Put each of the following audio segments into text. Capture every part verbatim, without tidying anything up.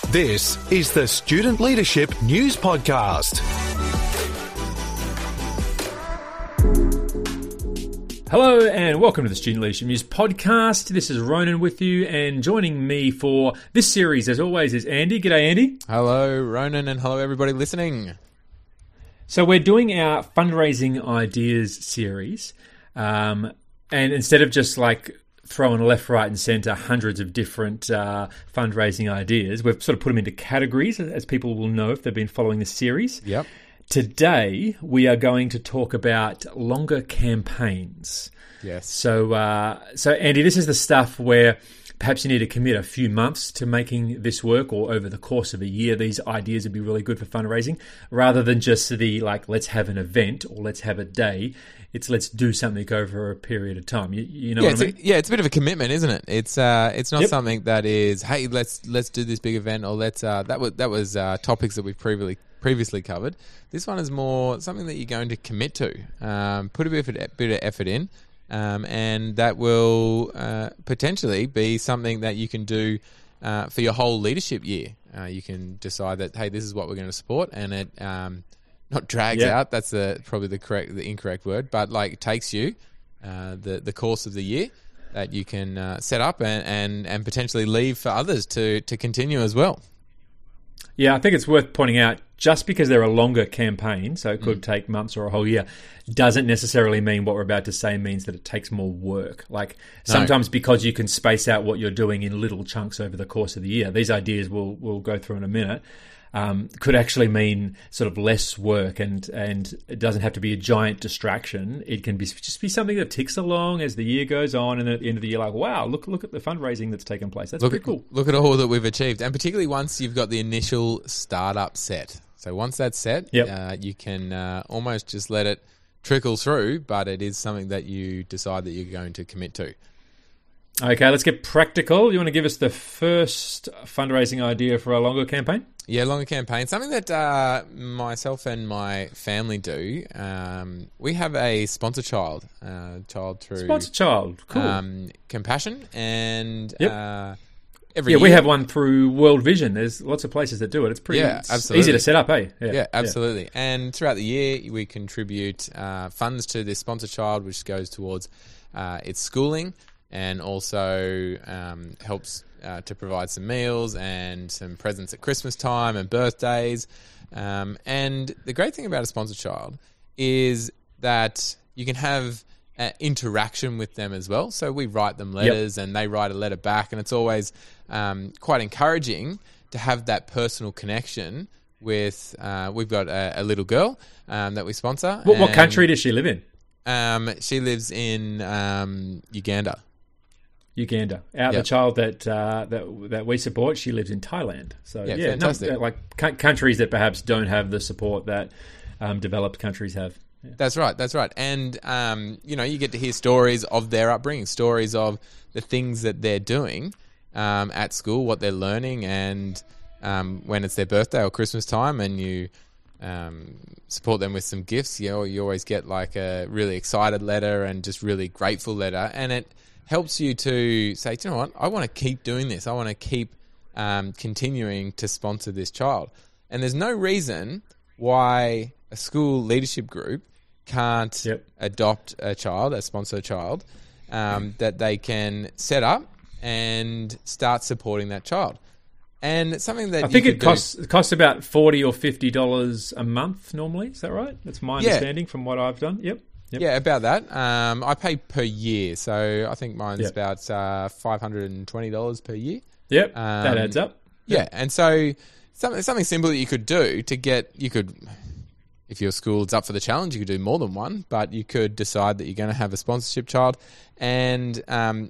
This is the Student Leadership News Podcast. Hello and welcome to the Student Leadership News Podcast. This is Ronan with you, and joining me for this series, as always, is Andy. G'day, Andy. Hello, Ronan, and hello, everybody listening. So we're doing our fundraising ideas series, um, and instead of just like throwing left, right, and centre hundreds of different uh, fundraising ideas, we've sort of put them into categories, as people will know if they've been following this series. Yep. Today, we are going to talk about longer campaigns. Yes. So, uh, so Andy, this is the stuff where perhaps you need to commit a few months to making this work, or over the course of a year, these ideas would be really good for fundraising, rather than just the, like, let's have an event or let's have a day. It's let's do something over a period of time. You, you know yeah, what I mean? A, yeah, it's a bit of a commitment, isn't it? It's uh, it's not Yep. something that is, hey, let's let's do this big event, or let's uh, that was that was uh, topics that we've previously previously covered. This one is more something that you're going to commit to, um, put a bit of, a bit of effort in, um, and that will uh, potentially be something that you can do uh, for your whole leadership year. Uh, you can decide that, hey, this is what we're going to support, and it um, not drags Yeah. out. That's the probably the correct, the incorrect word, but like it takes you uh, the the course of the year that you can uh, set up and, and and potentially leave for others to to continue as well. Yeah, I think it's worth pointing out, just because they're a longer campaign, so it could Mm. take months or a whole year, doesn't necessarily mean what we're about to say means that it takes more work. Like, No. sometimes because you can space out what you're doing in little chunks over the course of the year, these ideas we'll, we'll go through in a minute, um, could actually mean sort of less work, and, and it doesn't have to be a giant distraction. It can be just be something that ticks along as the year goes on, and at the end of the year, like, wow, look look at the fundraising that's taken place. That's Look pretty at, cool. look at all that we've achieved, and particularly once you've got the initial startup set. So once that's set, Yep. uh, you can uh, almost just let it trickle through, but it is something that you decide that you're going to commit to. Okay, let's get practical. You want to give us the first fundraising idea for our longer campaign? Yeah, longer campaign. Something that uh, myself and my family do. Um, we have a sponsor child, uh, child through Sponsor child, cool. um, Compassion, and Yep. uh, every yeah, year, we have one through World Vision. There's lots of places that do it. It's pretty Yeah, it's absolutely. easy to set up, eh? Yeah, absolutely. And throughout the year, we contribute uh, funds to this sponsor child, which goes towards uh, its schooling, and also um, helps uh, to provide some meals and some presents at Christmas time and birthdays. Um, and the great thing about a sponsor child is that you can have uh, interaction with them as well. So we write them letters, and they write a letter back, and it's always um, quite encouraging to have that personal connection with. Uh, we've got a, a little girl um, that we sponsor. What, what and, country does she live in? Um, she lives in um, Uganda. Uganda. Our, The Yep. child that uh, that that we support, she lives in Thailand. So Yeah, yeah, fantastic. No, like c- countries that perhaps don't have the support that um, developed countries have. Yeah. That's right. That's right. And, um, you know, you get to hear stories of their upbringing, stories of the things that they're doing um, at school, what they're learning, and um, when it's their birthday or Christmas time, and you um, support them with some gifts, you know, you always get like a really excited letter and just really grateful letter, and it helps you to say, do you know what, I want to keep doing this. I want to keep um, continuing to sponsor this child. And there's no reason why a school leadership group can't Yep. adopt a child, a sponsor child, um, that they can set up and start supporting that child. And it's something that I think you it could costs it costs about forty or fifty dollars a month normally. Is that right? That's my Yeah. understanding from what I've done. Yep. do. Yep. Yeah, about that. Um, I pay per year, so I think mine's Yep. about uh, five hundred and twenty dollars per year. Yep. that Um, adds up. Yeah, and so something something simple that you could do to get you could, if your school is up for the challenge, you could do more than one, but you could decide that you're going to have a sponsorship child, and um,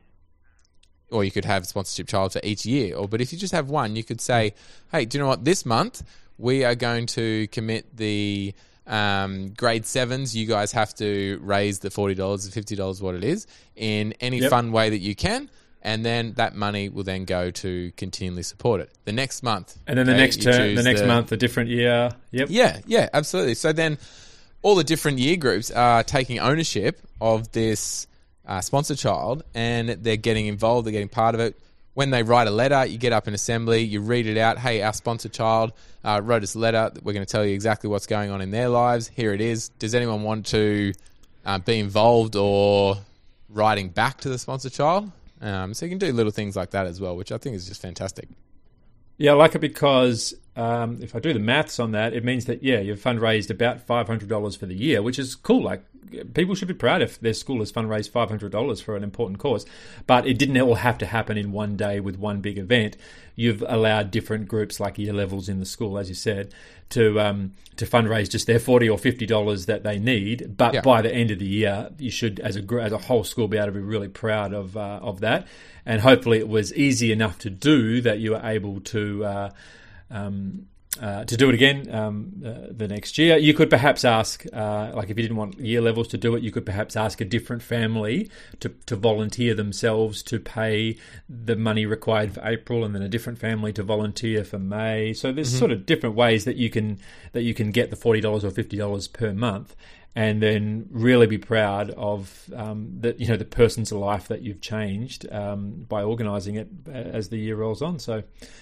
or you could have a sponsorship child for each year. Or but if you just have one, you could say, hey, do you know what? This month we are going to commit the um, grade sevens. You guys have to raise the forty dollars or fifty dollars, what it is, in any Yep. fun way that you can. And then that money will then go to continually support it. The next month. And then the okay, next you term, the choose next month, a different year. Yep. Yeah, yeah, absolutely. So then all the different year groups are taking ownership of this uh, sponsor child, and they're getting involved, they're getting part of it. when they write a letter, you get up in assembly, you read it out. Hey, our sponsor child uh, wrote us a letter. We're going to tell you exactly what's going on in their lives. Here it is. Does anyone want to uh, be involved or writing back to the sponsor child? Um, so you can do little things like that as well, which I think is just fantastic. Yeah, I like it because um, if I do the maths on that, it means that, yeah, you've fundraised about five hundred dollars for the year, which is cool. Like, people should be proud if their school has fundraised five hundred dollars for an important cause. But it didn't all have to happen in one day with one big event. You've allowed different groups, like year levels in the school, as you said, to um, to fundraise just their forty dollars or fifty dollars that they need. But yeah. by the end of the year, you should, as a as a whole school, be able to be really proud of uh, of that. And hopefully it was easy enough to do that you were able to uh, um, uh, to do it again um, uh, the next year. You could perhaps ask, uh, like if you didn't want year levels to do it, you could perhaps ask a different family to, to volunteer themselves to pay the money required for April, and then a different family to volunteer for May. So there's mm-hmm. sort of different ways that you can that you can get the forty dollars or fifty dollars per month. And then really be proud of um, that, you know, the person's life that you've changed um, by organising it as the year rolls on. So,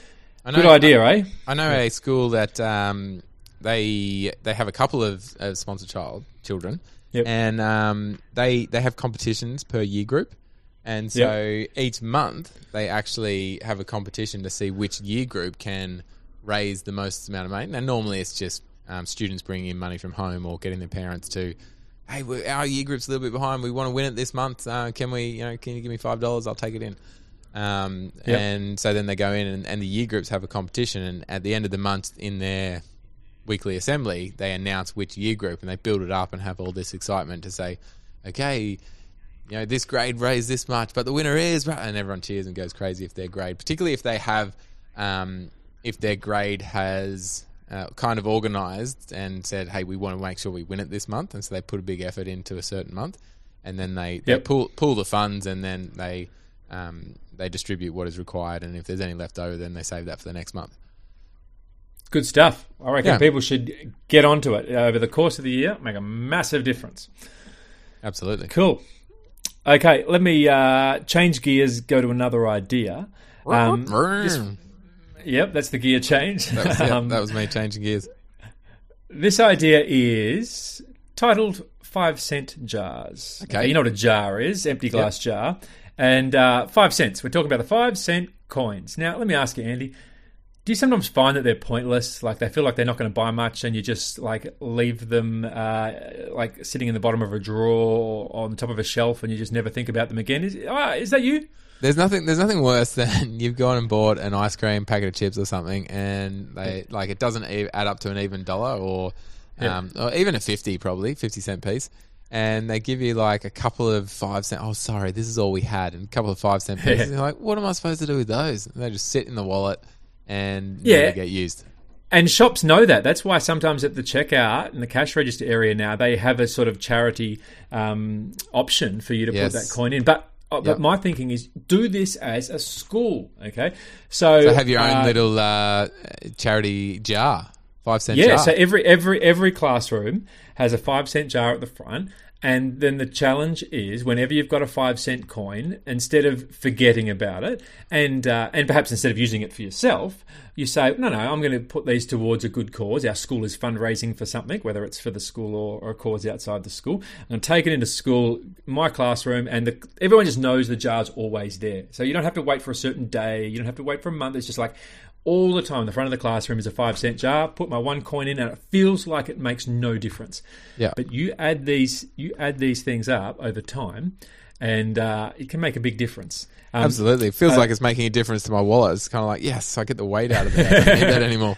I know, good idea, I, eh? I know yeah. a school that um, they they have a couple of uh, sponsor child children, yep. and um, they they have competitions per year group, and so yep. each month they actually have a competition to see which year group can raise the most amount of money. Now, normally it's just Um, students bringing in money from home or getting their parents to, hey, we, our year group's a little bit behind. We want to win it this month. Uh, can we, you know, can you give me five dollars? I'll take it in. Um, yep. And so then they go in, and, and the year groups have a competition. And at the end of the month, in their weekly assembly, they announce which year group, and they build it up and have all this excitement to say, okay, you know, this grade raised this much, but the winner is, and everyone cheers and goes crazy if their grade, particularly if they have, um, if their grade has. Uh, kind of organised and said, hey, we want to make sure we win it this month, and so they put a big effort into a certain month, and then they, yep. they pull pull the funds, and then they um, they distribute what is required, and if there's any left over, then they save that for the next month. Good stuff. I reckon yeah. people should get onto it over the course of the year, make a massive difference. Absolutely. Cool. Okay, let me uh, change gears, go to another idea. Um, this, Yep, that's the gear change. That was, yeah, um, that was me changing gears. This idea is titled Five Cent Jars. Okay. okay you know what a jar is, empty glass yep. jar. And uh, five cents. We're talking about the five cent coins. Now, let me ask you, Andy, do you sometimes find that they're pointless? Like they feel like they're not going to buy much, and you just like leave them uh, like sitting in the bottom of a drawer or on top of a shelf, and you just never think about them again? Is, oh, is that you? There's nothing. There's nothing worse than you've gone and bought an ice cream packet of chips or something, and they like it doesn't add up to an even dollar, or, yeah. um, or even a fifty, probably fifty cent piece, and they give you like a couple of five cent. Oh, sorry, this is all we had, and a couple of five cent pieces. Yeah. You're like, what am I supposed to do with those? And they just sit in the wallet and yeah. never get used. And shops know that. That's why sometimes at the checkout in the cash register area now, they have a sort of charity um, option for you to yes. put that coin in, but. But yep. my thinking is do this as a school, okay? So, so have your own uh, little uh, charity jar, five cent yeah, jar. Yeah, so every every every classroom has a five cent jar at the front, and then the challenge is whenever you've got a five cent coin, instead of forgetting about it, and uh, and perhaps instead of using it for yourself, you say, no, no, I'm going to put these towards a good cause. Our school is fundraising for something, whether it's for the school or, or a cause outside the school. I'm going to take it into school, my classroom, and the, everyone just knows the jar's always there. So you don't have to wait for a certain day. You don't have to wait for a month. It's just like all the time. The front of the classroom is a five cent jar. Put my one coin in, and it feels like it makes no difference. Yeah. But you add these, you add these things up over time, and uh, it can make a big difference. Um, Absolutely. It feels uh, like it's making a difference to my wallet. It's kind of like, yes, I get the weight out of it. I don't need that anymore.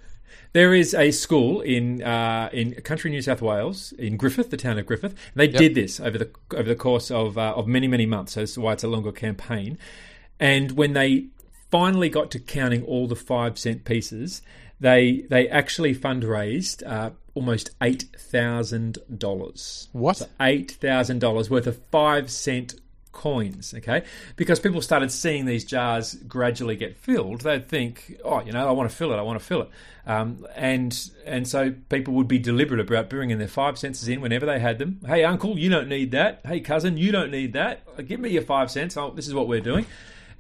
There is a school in uh, in country New South Wales, in Griffith, the town of Griffith. They yep. did this over the over the course of uh, of many, many months. So that's why it's a longer campaign. And when they finally got to counting all the five cent pieces, they they actually fundraised uh, almost eight thousand dollars. What? So eight thousand dollars worth of five cent coins, okay? Because people started seeing these jars gradually get filled. They'd think, oh, you know, I want to fill it, I want to fill it. Um, and and so people would be deliberate about bringing their five cents in whenever they had them. Hey, uncle, you don't need that. Hey, cousin, you don't need that. Give me your five cents. Oh, this is what we're doing.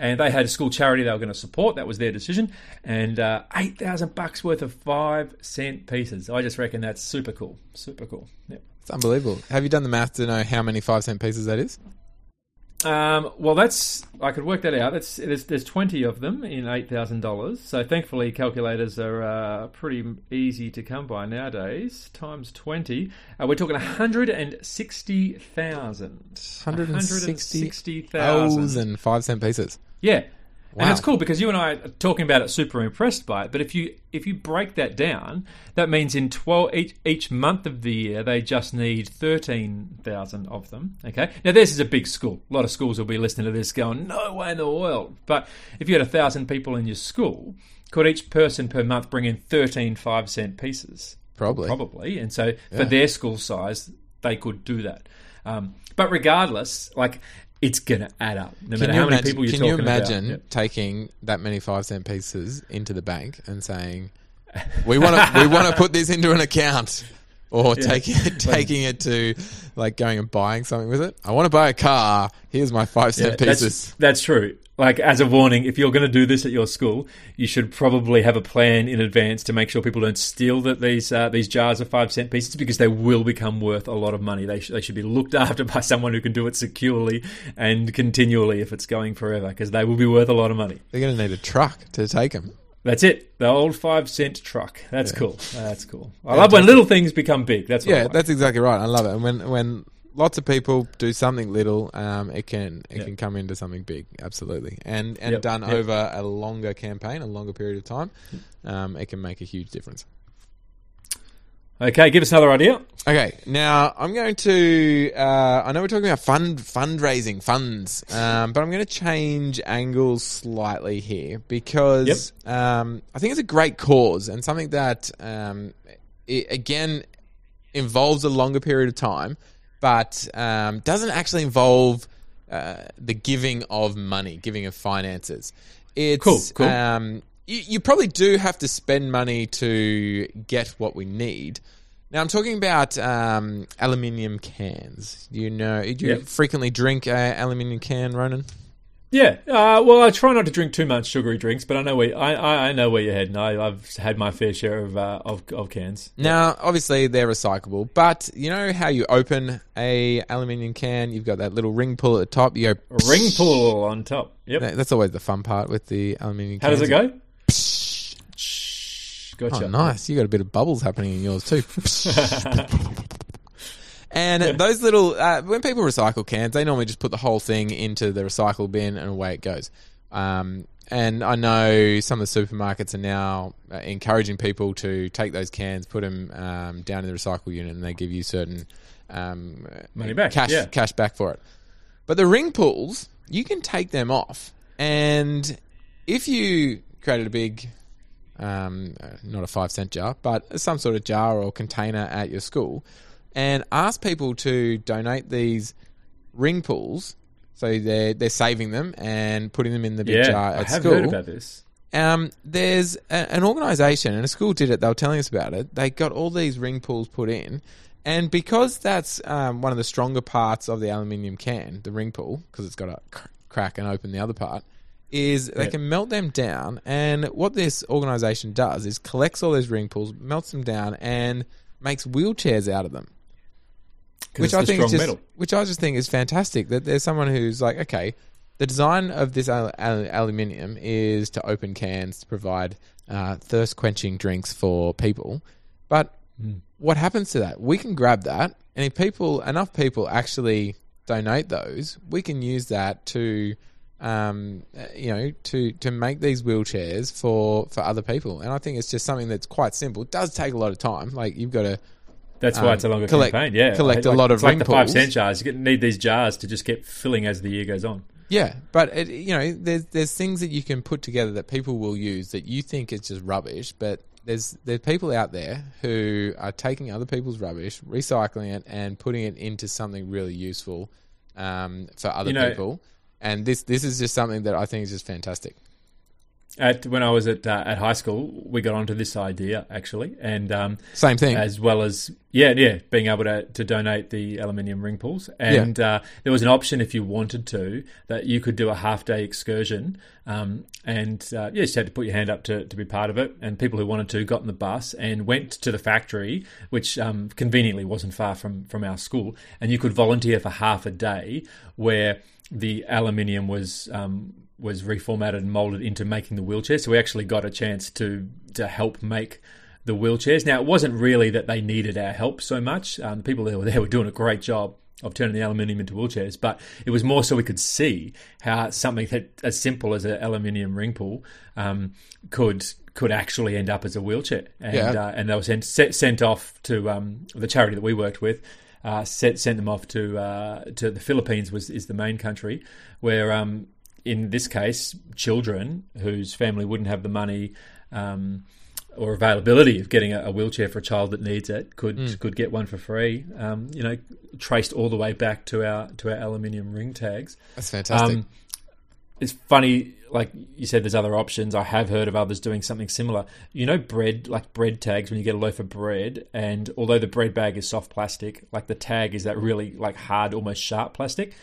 and they had a school charity they were going to support. That was their decision, and uh, eight thousand bucks worth of five cent pieces. I just reckon that's super cool, super cool. Yep. It's unbelievable. Have you done the math to know how many five cent pieces that is? Um, well, that's I could work that out. That's there's, there's twenty of them in eight thousand dollars. So thankfully, calculators are uh, pretty easy to come by nowadays. Times twenty, uh, we're talking one hundred and sixty thousand. one hundred sixty thousand five cent pieces. Yeah. Wow. And it's cool because you and I are talking about it, super impressed by it. But if you if you break that down, that means in twelve each, each month of the year they just need thirteen thousand of them. Okay, now this is a big school. A lot of schools will be listening to this, going, "No way in the world!" But if you had a thousand people in your school, could each person per month bring in thirteen five cent pieces? Probably, probably. And so yeah. for their school size, they could do that. Um, but regardless, like. It's going to add up, no matter how many imagine, people you're talking talking about. Can you imagine Yep. taking that many five cent pieces into the bank and saying, "We want to, we want to put this into an account," or Yeah. taking it, taking it to like going and buying something with it? I want to buy a car. Here's my five cent Yeah, pieces. That's, that's true. Like, as a warning, if you're going to do this at your school, you should probably have a plan in advance to make sure people don't steal that these uh, these jars of five cent pieces, because they will become worth a lot of money. They, sh- they should be looked after by someone who can do it securely and continually if it's going forever, because they will be worth a lot of money. They're going to need a truck to take them. That's it. The old five cent truck. That's Yeah. cool. That's cool. I love when little things become big. That's what I Yeah, like. that's exactly right. I love it. And when when lots of people do something little, um, it can it Yep. can come into something big. Absolutely, and and Yep. done Yep. over a longer campaign, a longer period of time, um, it can make a huge difference. Okay, give us another idea. Okay, now I'm going to. Uh, I know we're talking about fund fundraising funds, um, but I'm going to change angles slightly here because um, I think it's a great cause and something that um, it, again involves a longer period of time, but um, doesn't actually involve uh, the giving of money, giving of finances. It's Cool, cool. Um, you, you probably do have to spend money to get what we need. Now, I'm talking about um, aluminium cans. You know, do you Yep. frequently drink an aluminium can, Ronan? Yeah, uh, well, I try not to drink too much sugary drinks, but I know where I, I, I know where you're heading. I, I've had my fair share of uh, of, of cans. Now, obviously, they're recyclable, but you know how you open a aluminium can? You've got that little ring pull at the top. You go A ring pull on top. Yep. That's always the fun part with the aluminium How cans. does it go? Shh. Gotcha. Oh, nice. You got a bit of bubbles happening in yours too. And Yeah. those little, uh, when people recycle cans, they normally just put the whole thing into the recycle bin and away it goes. Um, and I know some of the supermarkets are now uh, encouraging people to take those cans, put them um, down in the recycle unit, and they give you certain um, Money back, cash, yeah. cash back for it. But the ring pulls, you can take them off, and if you created a big, um, uh, not a five cent jar, but some sort of jar or container at your school, and ask people to donate these ring pulls, so they're they're saving them and putting them in the big Yeah, jar I at have school. heard about this. Um, there's a, an organisation, and a school did it. They were telling us about it. They got all these ring pulls put in, and because that's um, one of the stronger parts of the aluminium can, the ring pull, because it's got to cr- crack and open the other part, is they Yeah. can melt them down. And what this organisation does is collects all those ring pulls, melts them down, and makes wheelchairs out of them. 'Cause Which it's I the think is strong just, metal. which I just think is fantastic. That there's someone who's like, okay, the design of this al- al- aluminium is to open cans to provide uh, thirst quenching drinks for people. But Mm. what happens to that? We can grab that, and if people, enough people actually donate those, we can use that to, um, uh, you know, to to make these wheelchairs for for other people. And I think it's just something that's quite simple. It does take a lot of time. Like you've got to. That's why Um, it's a longer collect- campaign. Yeah, collect a Like- lot of it's like ring the five pulls. cent jars. You need these jars to just get filling as the year goes on. Yeah, but it, you know, there's there's things that you can put together that people will use that you think is just rubbish, but there's there's people out there who are taking other people's rubbish, recycling it, and putting it into something really useful um, for other You know- people. And this this is just something that I think is just fantastic. at when I was at uh, at high school, we got onto this idea actually, and um, Same thing. as well as yeah, yeah, being able to, to donate the aluminium ring pools, and Yeah. uh, there was an option if you wanted to that you could do a half day excursion, um, and uh, you just had to put your hand up to, to be part of it. And people who wanted to got in the bus and went to the factory, which um, conveniently wasn't far from from our school, and you could volunteer for half a day where the aluminium was um, was reformatted and molded into making the wheelchair. So we actually got a chance to to help make the wheelchairs. Now, it wasn't really that they needed our help so much. Um, the people that were there were doing a great job of turning the aluminium into wheelchairs, but it was more so we could see how something that, as simple as an aluminium ring pool um, could could actually end up as a wheelchair. And Yeah. uh, and they were sent sent off to um, the charity that we worked with. Uh, sent sent them off to uh, to the Philippines was is the main country where um, in this case children whose family wouldn't have the money um, or availability of getting a, a wheelchair for a child that needs it could Mm. could get one for free. Um, you know, traced all the way back to our to our aluminium ring tags. That's fantastic. Um, it's funny, like you said, there's other options. I have heard of others doing something similar. You know, bread, like bread tags, when you get a loaf of bread, and although the bread bag is soft plastic, like the tag is that really like hard, almost sharp plastic.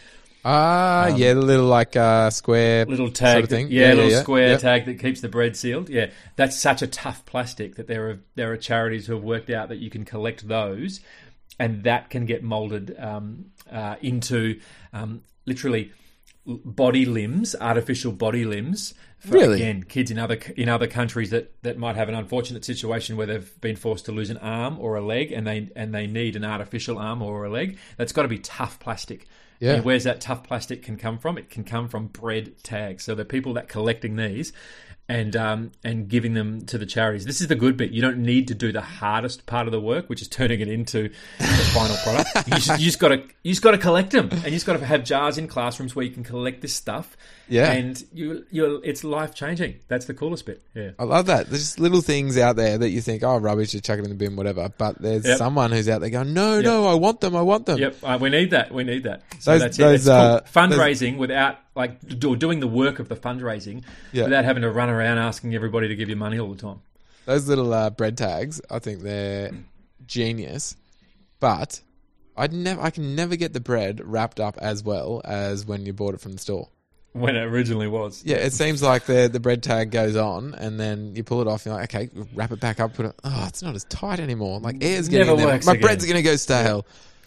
Ah, yeah, the little like uh, square Little tag, sort of thing. that- yeah, little yeah. square Yeah. tag that keeps the bread sealed. Yeah, that's such a tough plastic that there are there are charities who have worked out that you can collect those, and that can get molded um, uh, into um, literally body limbs, artificial body limbs. For, Really? Again, kids in other in other countries that, that might have an unfortunate situation where they've been forced to lose an arm or a leg, and they and they need an artificial arm or a leg. That's got to be tough plastic. Yeah. And where's that tough plastic can come from? It can come from bread tags. So the people that collecting these and um, and giving them to the charities. This is the good bit. You don't need to do the hardest part of the work, which is turning it into the final product. You just, you just got to you just got to collect them, and you just got to have jars in classrooms where you can collect this stuff. Yeah. And you you it's life changing. That's the coolest bit. Yeah. I love that. There's just little things out there that you think, oh, rubbish, just chuck it in the bin, whatever. But there's Yep. someone who's out there going, no, no, I want them, I want them. Yep, uh, we need that. We need that. So Those- that's those, it. It's uh, called fundraising without like do, doing the work of the fundraising Yeah. without having to run around asking everybody to give you money all the time. Those little uh, bread tags, I think they're genius. But I'd never, I can never get the bread wrapped up as well as when you bought it from the store. When it originally was. Yeah, it seems like the the bread tag goes on, and then you pull it off. And you're like, okay, wrap it back up. Put it. Oh, it's not as tight anymore. Like air's getting Never in there. works My again. bread's going to go stale.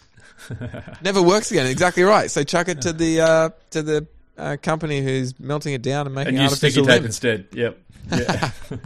Never works again. Exactly right. So chuck it to the uh, to the uh, company who's melting it down and making And use sticky artificial tape limbs. instead. Yep. Yeah.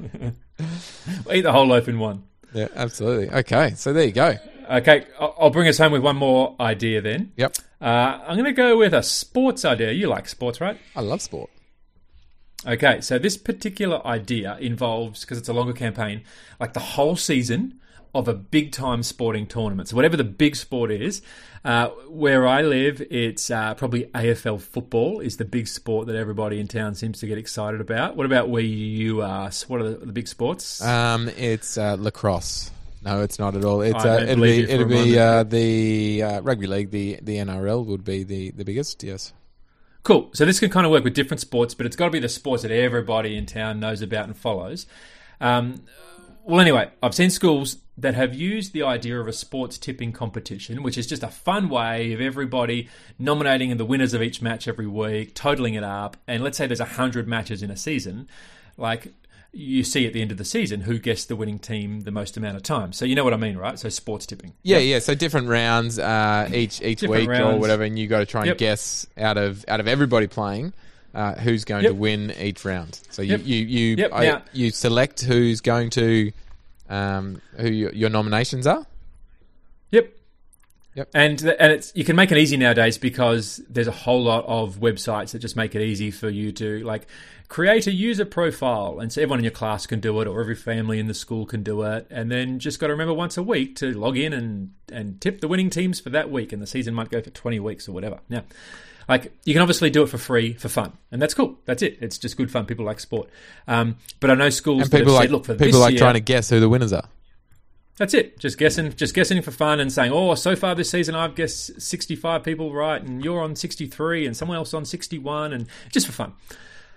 Eat the whole loaf in one. Yeah, absolutely. Okay, so there you go. Okay, I'll I'll bring us home with one more idea then. Yep, Uh, I'm going to go with a sports idea. You like sports, right? I love sport. Okay, so this particular idea involves, because it's a longer campaign, like the whole season of a big-time sporting tournament. So whatever the big sport is, uh, where I live, it's uh, probably A F L football is the big sport that everybody in town seems to get excited about. What about where you are? What are the, the big sports? Um, it's uh, lacrosse. No, it's not at all. It's I uh, don't it'll believe be you for it'll a be moment. uh, the uh, rugby league. The the N R L would be the, the biggest. Yes. Cool. So this can kind of work with different sports, but it's got to be the sports that everybody in town knows about and follows. Um, well, anyway, I've seen schools that have used the idea of a sports tipping competition, which is just a fun way of everybody nominating the winners of each match every week, totaling it up, and let's say there's one hundred matches in a season, like you see at the end of the season who guessed the winning team the most amount of time. So you know what I mean, right? So sports tipping. Yeah, yeah. So different rounds uh, each each Different week or rounds. whatever, and you got to try and Yep. guess out of out of everybody playing uh, who's going Yep. to win each round. So you Yep. you you, Yep, I- now- you select who's going to um, who your, your nominations are. Yep. Yep. And and it's you can make it easy nowadays because there's a whole lot of websites that just make it easy for you to like create a user profile, and so everyone in your class can do it, or every family in the school can do it, and then just got to remember once a week to log in and and tip the winning teams for that week, and the season might go for twenty weeks or whatever. Now, like you can obviously do it for free for fun, and that's cool. That's it. It's just good fun. People like sport, um, but I know schools And that people have like said, look, for people this like year, trying to guess who the winners are. That's it. Just guessing, just guessing for fun and saying, "Oh, so far this season I've guessed sixty-five people right, and you're on sixty-three, and someone else on sixty-one," and just for fun.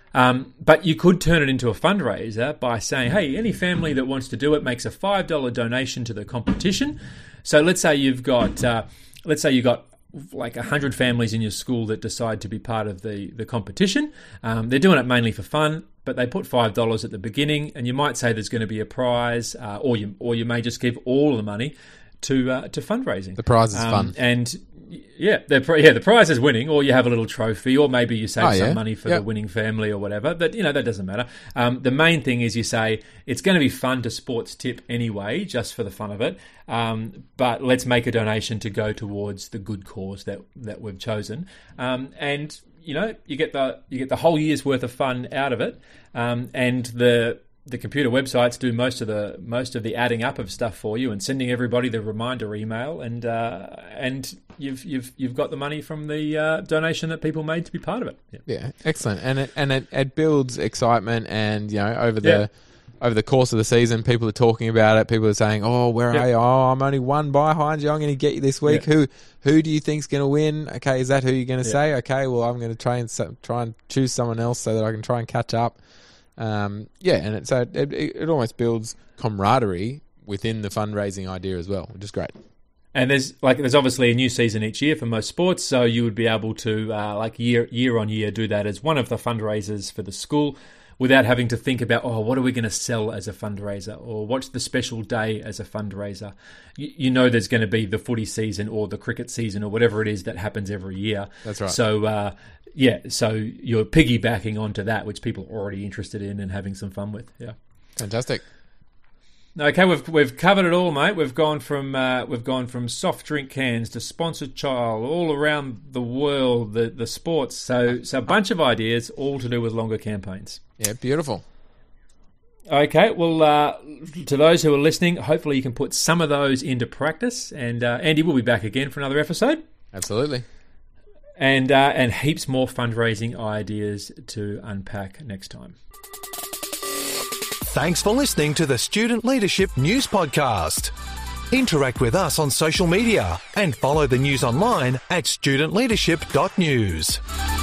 Um, but you could turn it into a fundraiser by saying, hey, any family that wants to do it makes a five dollars donation to the competition. So let's say you've got, uh, let's say you've got like one hundred families in your school that decide to be part of the, the competition. Um, they're doing it mainly for fun, but they put five dollars at the beginning, and you might say there's going to be a prize, uh, or you or you may just give all of the money to uh, to fundraising. The prize is um, fun. And yeah, the yeah the prize is winning, or you have a little trophy, or maybe you save Oh, yeah. some money for Yep. the winning family or whatever. But you know that doesn't matter. Um, the main thing is you say it's going to be fun to sports tip anyway, just for the fun of it. Um, but let's make a donation to go towards the good cause that that we've chosen. Um, and you know you get the you get the whole year's worth of fun out of it. Um, and the the computer websites do most of the most of the adding up of stuff for you and sending everybody the reminder email, and uh, and you've you've you've got the money from the uh, donation that people made to be part of it. Yeah, Yeah, excellent, and it and it, it builds excitement, and you know over the Yeah. over the course of the season, people are talking about it. People are saying, "Oh, where Yeah. are you? Oh, I'm only one behind you. I'm going to get you this week. Yeah. Who who do you think's going to win? Okay, is that who you're going to Yeah. say? Okay, well, I'm going to try and s- try and choose someone else so that I can try and catch up." Um, yeah, and it, so it, it, it almost builds camaraderie within the fundraising idea as well, which is great. And there's like there's obviously a new season each year for most sports, so you would be able to uh, like year year on year do that as one of the fundraisers for the school, without having to think about, oh, what are we going to sell as a fundraiser, or what's the special day as a fundraiser. You, you know, there's going to be the footy season or the cricket season or whatever it is that happens every year. That's right. So uh, yeah, so you're piggybacking onto that, which people are already interested in and having some fun with. Yeah. Fantastic. Okay, we've we've covered it all, mate. We've gone from uh, we've gone from soft drink cans to sponsored child, all around the world, the the sports. So so a bunch of ideas, all to do with longer campaigns. Yeah, beautiful. Okay, well, uh, to those who are listening, hopefully you can put some of those into practice. And uh, Andy will be back again for another episode, Absolutely. and uh, and heaps more fundraising ideas to unpack next time. Thanks for listening to the Student Leadership News Podcast. Interact with us on social media and follow the news online at student leadership dot news.